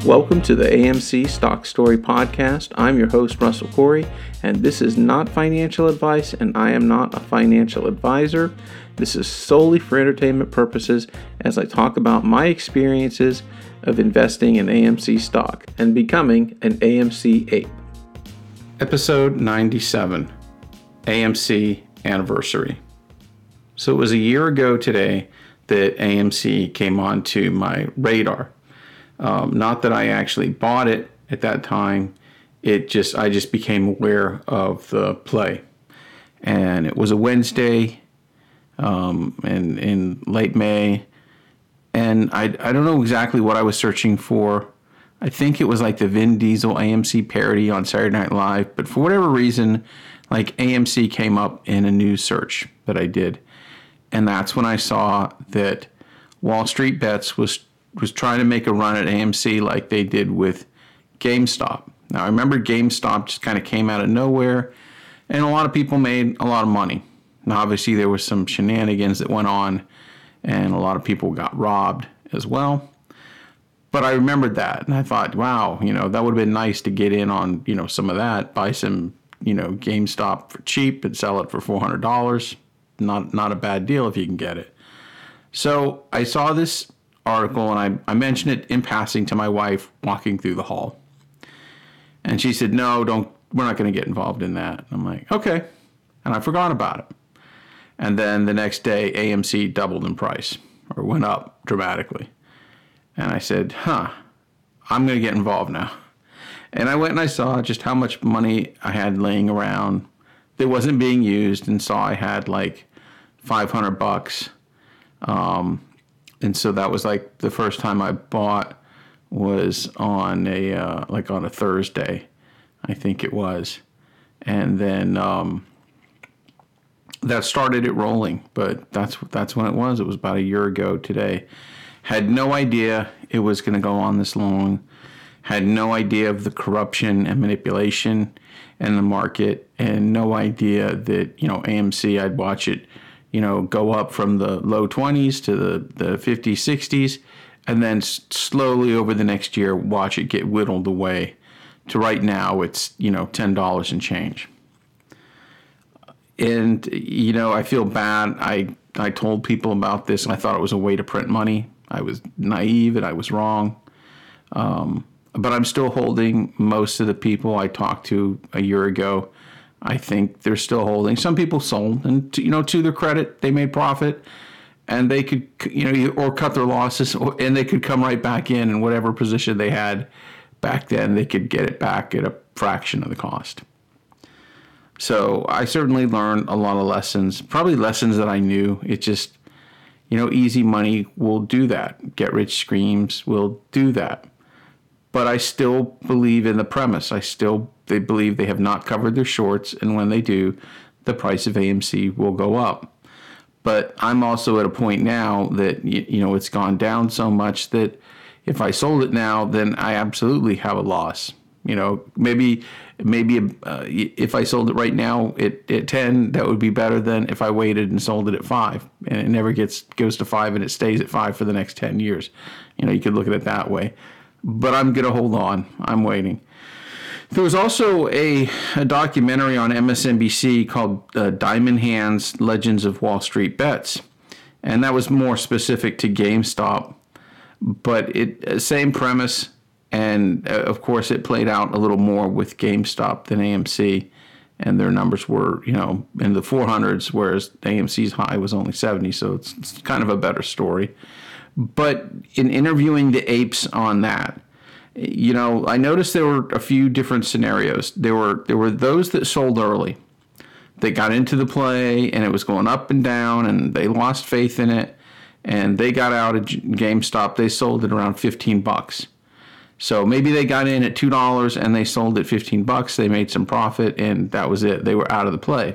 Welcome to the AMC Stock Story Podcast. I'm your host, Russell Corey, and this is not financial advice, and I am not a financial advisor. This is solely for entertainment purposes as I talk about my experiences of investing in AMC stock and becoming an AMC ape. Episode 97, AMC Anniversary. So it was a year ago today that AMC came onto my radar. Not that I actually bought it at that time. I just became aware of the play. And it was a Wednesday in late May. And I don't know exactly what I was searching for. I think it was like the Vin Diesel AMC parody on Saturday Night Live. But for whatever reason, like AMC came up in a news search that I did. And that's when I saw that Wall Street Bets was trying to make a run at AMC like they did with GameStop. Now, I remember GameStop just kind of came out of nowhere, and a lot of people made a lot of money. Now, obviously, there was some shenanigans that went on, and a lot of people got robbed as well. But I remembered that, and I thought, wow, that would have been nice to get in on, some of that, buy some, GameStop for cheap and sell it for $400. Not a bad deal if you can get it. So I saw this article, and I mentioned it in passing to my wife walking through the hall. And she said, no, we're not going to get involved in that. I'm like, okay. And I forgot about it. And then the next day, AMC doubled in price, or went up dramatically. And I said, I'm going to get involved now. And I went and I saw just how much money I had laying around that wasn't being used, and saw I had like $500. And so that was like the first time I bought was on a Thursday, I think it was. And then that started it rolling, but that's when it was. It was about a year ago today. Had no idea it was going to go on this long. Had no idea of the corruption and manipulation in the market, and no idea that, AMC, I'd watch it go up from the low 20s to the 50s, 60s, and then slowly over the next year, watch it get whittled away to right now it's, $10 and change. And, I feel bad. I told people about this, and I thought it was a way to print money. I was naive and I was wrong. But I'm still holding most of the people I talked to a year ago. I think they're still holding. Some people sold, and to their credit, they made profit, and they could, or cut their losses, and they could come right back in whatever position they had back then. They could get it back at a fraction of the cost. So I certainly learned a lot of lessons, probably lessons that I knew. It just, easy money will do that. Get rich schemes will do that. But I still believe in the premise. They believe they have not covered their shorts, and when they do, the price of AMC will go up. But I'm also at a point now that, it's gone down so much that if I sold it now, then I absolutely have a loss. Maybe if I sold it right now at 10, that would be better than if I waited and sold it at 5, and it never goes to 5 and it stays at 5 for the next 10 years. You could look at it that way. But I'm going to hold on. I'm waiting. There was also a documentary on MSNBC called Diamond Hands, Legends of Wall Street Bets. And that was more specific to GameStop. But same premise. And, of course, it played out a little more with GameStop than AMC. And their numbers were, in the 400s, whereas AMC's high was only 70. So it's kind of a better story. But in interviewing the apes on that, I noticed there were a few different scenarios. There were those that sold early. They got into the play, and it was going up and down, and they lost faith in it, and they got out of GameStop. They sold it around $15. So maybe they got in at $2 and they sold at $15. They made some profit, and that was it. They were out of the play.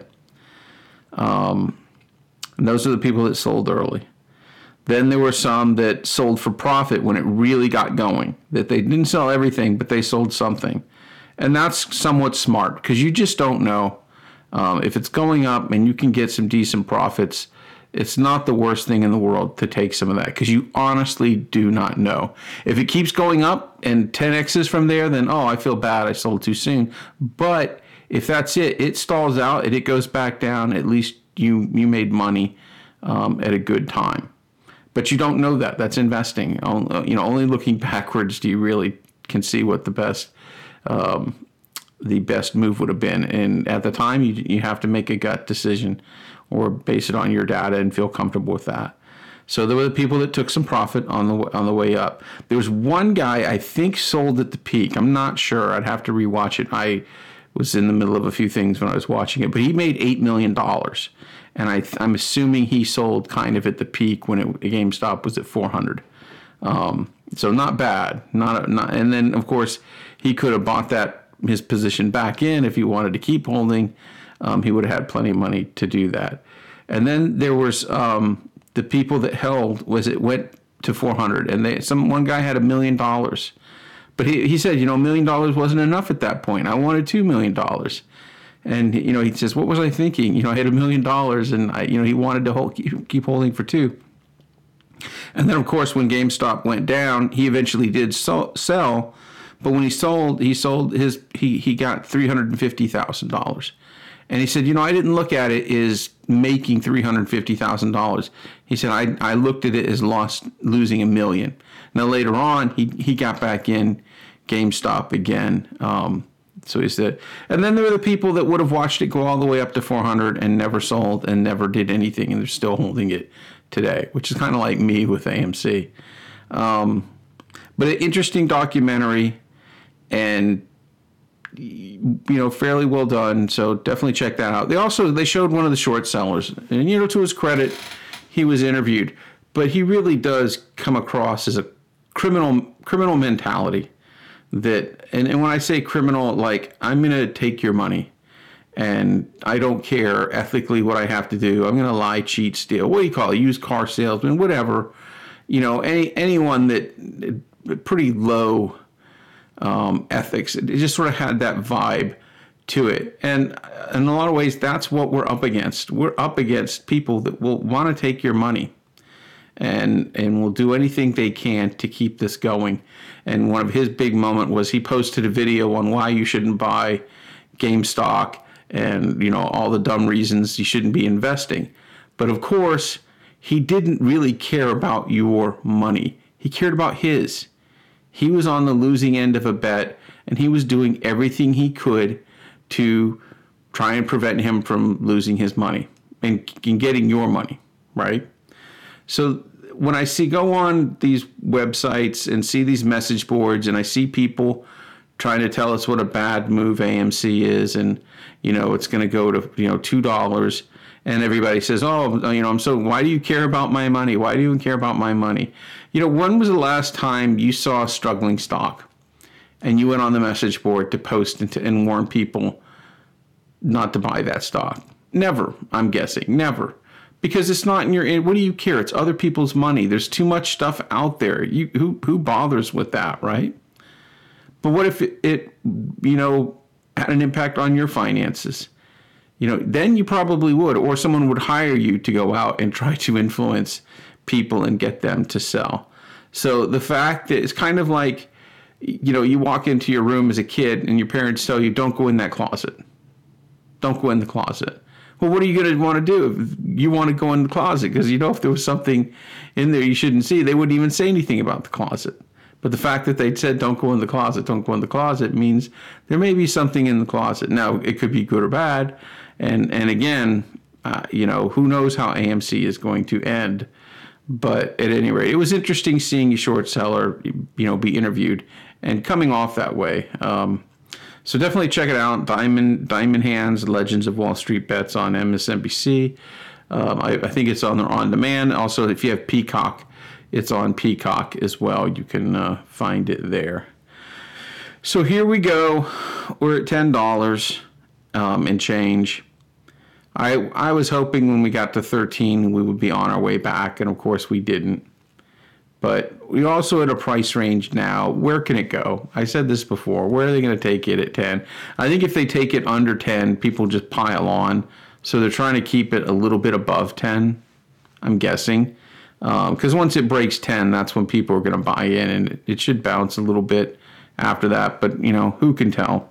And those are the people that sold early. Then there were some that sold for profit when it really got going, that they didn't sell everything, but they sold something. And that's somewhat smart, because you just don't know if it's going up and you can get some decent profits, it's not the worst thing in the world to take some of that, because you honestly do not know. If it keeps going up and 10x's from there, then, oh, I feel bad, I sold too soon. But if that's it, it stalls out and it goes back down, at least you made money at a good time. But you don't know that. That's investing. Only looking backwards do you really can see what the best move would have been. And at the time, you have to make a gut decision or base it on your data and feel comfortable with that. So there were the people that took some profit on the way up. There was one guy I think sold at the peak. I'm not sure. I'd have to rewatch it. I was in the middle of a few things when I was watching it, but he made $8 million. And I'm assuming he sold kind of at the peak when GameStop was at 400. So not bad. And then of course he could have bought his position back in if he wanted to keep holding. He would have had plenty of money to do that. And then there was the people that held it went to 400, and one guy had $1 million, but he said, $1 million wasn't enough at that point. I wanted $2 million. And he says, what was I thinking? I had $1 million, and he wanted to keep holding for $2. And then of course when GameStop went down, he eventually did sell, but when he sold he got $350,000. And he said, I didn't look at it as making $350,000. He said, I looked at it as losing $1 million. Now later on, he got back in GameStop again. So he said, and then there were the people that would have watched it go all the way up to 400 and never sold and never did anything, and they're still holding it today, which is kind of like me with AMC. But an interesting documentary, and fairly well done. So definitely check that out. They showed one of the short sellers, and to his credit, he was interviewed, but he really does come across as a criminal mentality. And when I say criminal, like, I'm going to take your money and I don't care ethically what I have to do. I'm going to lie, cheat, steal. What do you call it? Used car salesman, whatever. Anyone that pretty low ethics. It just sort of had that vibe to it. And in a lot of ways, that's what we're up against. We're up against people that will want to take your money and will do anything they can to keep this going. And one of his big moment was he posted a video on why you shouldn't buy GameStop and, all the dumb reasons you shouldn't be investing. But of course, he didn't really care about your money. He cared about his. He was on the losing end of a bet, and he was doing everything he could to try and prevent him from losing his money and getting your money, right? So when I go on these websites and see these message boards, and I see people trying to tell us what a bad move AMC is, and it's going to go to $2, and everybody says, why do you care about my money? Why do you even care about my money? When was the last time you saw a struggling stock and you went on the message board to post and warn people not to buy that stock? Never, I'm guessing, never. Because it's not what do you care? It's other people's money. There's too much stuff out there. Who bothers with that, right? But what if it had an impact on your finances? Then you probably would, or someone would hire you to go out and try to influence people and get them to sell. So the fact that it's kind of like, you walk into your room as a kid and your parents tell you, don't go in that closet. Don't go in the closet. Well, what are you going to want to do if you want to go in the closet? Because if there was something in there you shouldn't see, they wouldn't even say anything about the closet. But the fact that they said, don't go in the closet means there may be something in the closet. Now, it could be good or bad. And again, who knows how AMC is going to end. But at any rate, it was interesting seeing a short seller, be interviewed and coming off that way. So definitely check it out. Diamond Hands, Legends of Wall Street Bets on MSNBC. I think it's on demand. Also, if you have Peacock, it's on Peacock as well. You can find it there. So here we go. We're at $10 and change. I was hoping when we got to 13 we would be on our way back, and of course we didn't. But we also at a price range now. Where can it go? I said this before. Where are they going to take it at 10? I think if they take it under 10, people just pile on. So they're trying to keep it a little bit above 10. I'm guessing. Because once it breaks 10, that's when people are going to buy in, and it should bounce a little bit after that. But, who can tell?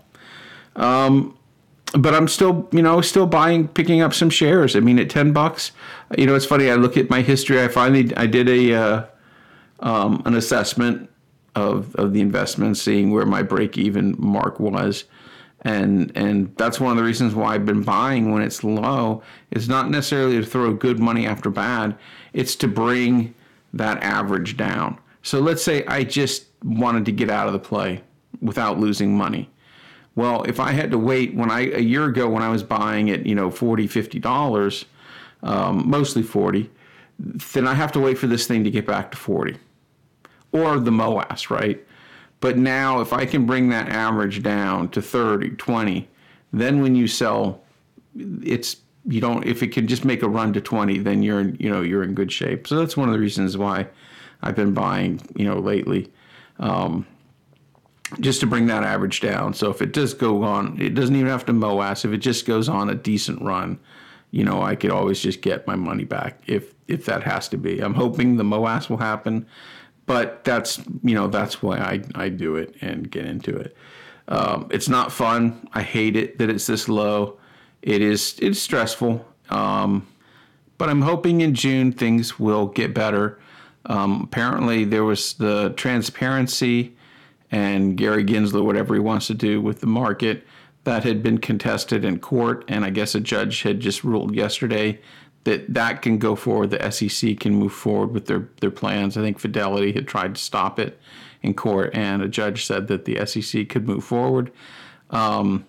But I'm still, still picking up some shares. I mean, at $10, it's funny. I look at my history. I did an assessment of the investment, seeing where my break-even mark was. And that's one of the reasons why I've been buying when it's low. It's not necessarily to throw good money after bad. It's to bring that average down. So let's say I just wanted to get out of the play without losing money. Well, if I had to wait a year ago when I was buying at, $40, $50, mostly 40, then I have to wait for this thing to get back to 40 or the MOAS, right? But now if I can bring that average down to 30, 20, then when you sell, if it can just make a run to 20, then you're in good shape. So that's one of the reasons why I've been buying, lately, just to bring that average down. So if it does go on, it doesn't even have to MOAS. If it just goes on a decent run, I could always just get my money back if that has to be. I'm hoping the MOAS will happen. But that's why I do it and get into it. It's not fun. I hate it that it's this low. It's stressful. But I'm hoping in June things will get better. Apparently there was the transparency and Gary Gensler, whatever he wants to do with the market, that had been contested in court. And I guess a judge had just ruled yesterday that can go forward. The SEC can move forward with their plans. I think Fidelity had tried to stop it in court, and a judge said that the SEC could move forward. June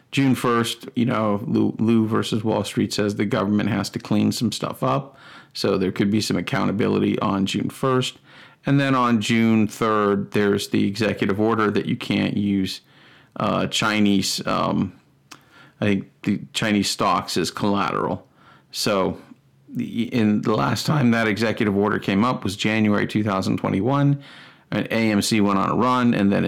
1st, Lou versus Wall Street says the government has to clean some stuff up. So there could be some accountability on June 1st. And then on June 3rd, there's the executive order that you can't use Chinese, I think the Chinese stocks as collateral. So in the last time that executive order came up was January 2021, and AMC went on a run, and then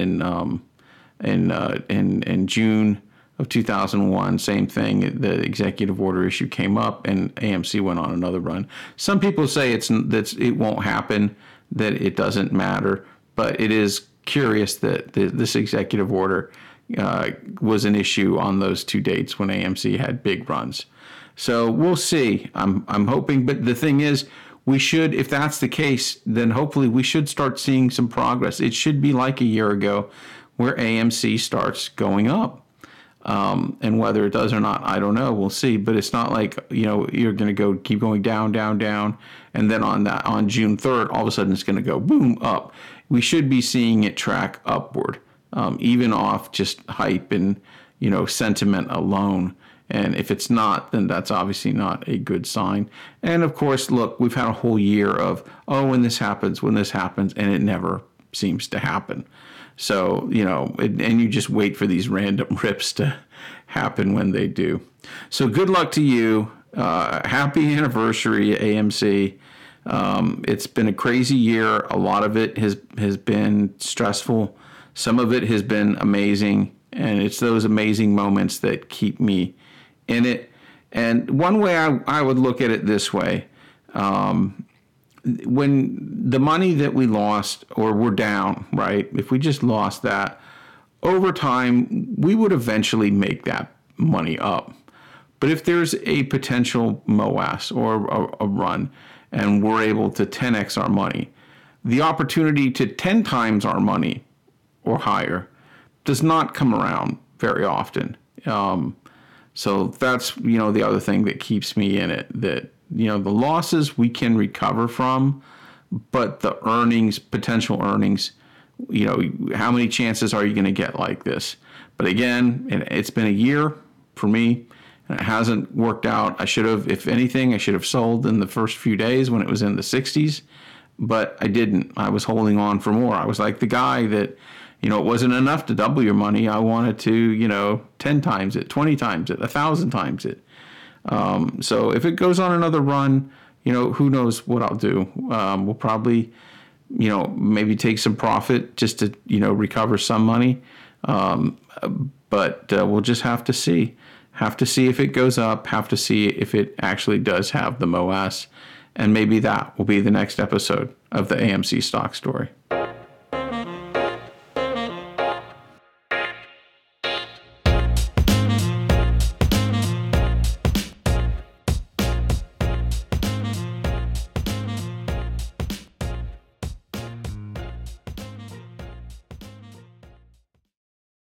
in June of 2001, same thing. The executive order issue came up, and AMC went on another run. Some people say it won't happen, that it doesn't matter, but it is curious that this executive order was an issue on those two dates when AMC had big runs. So we'll see. I'm hoping, but the thing is, we should, if that's the case, then hopefully we should start seeing some progress. It should be like a year ago where AMC starts going up. And whether it does or not, I don't know. We'll see. But it's not like, you're going to keep going down, down, down. And then on June 3rd, all of a sudden it's going to go boom up. We should be seeing it track upward, even off just hype and, sentiment alone. And if it's not, then that's obviously not a good sign. And of course, look, we've had a whole year of, when this happens, and it never seems to happen. So, and you just wait for these random rips to happen when they do. So good luck to you. Happy anniversary, AMC. It's been a crazy year. A lot of it has been stressful. Some of it has been amazing. And it's those amazing moments that keep me in it. And one way I would look at it this way, when the money that we lost or we're down, right, if we just lost that, over time, we would eventually make that money up. But if there's a potential MOAS or a run and we're able to 10x our money, the opportunity to 10 times our money or higher does not come around very often. So that's, the other thing that keeps me in it, that, the losses we can recover from, but the potential earnings, how many chances are you going to get like this? But again, it's been a year for me, and it hasn't worked out. If anything, I should have sold in the first few days when it was in the 60s, but I didn't. I was holding on for more. I was like the guy that, it wasn't enough to double your money. I wanted to, 10 times it, 20 times it, 1,000 times it. So if it goes on another run, who knows what I'll do. We'll probably, maybe take some profit just to, recover some money. But we'll just have to see. Have to see if it goes up. Have to see if it actually does have the MOAS. And maybe that will be the next episode of the AMC stock story.